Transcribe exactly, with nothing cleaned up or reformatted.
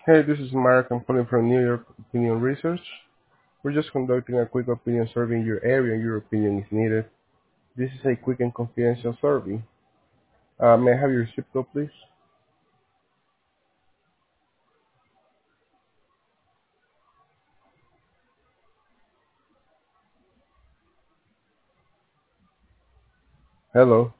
Hey, this is Mark. I'm calling from New York Opinion Research. We're just conducting a quick opinion survey in your area, and your opinion is needed. This is a quick and confidential survey. Uh, may I have your zip code, please? Hello.